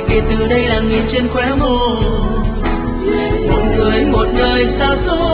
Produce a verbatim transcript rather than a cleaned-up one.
kể từ đây là nghìn trên khóe môi. Một người một đời xa xôi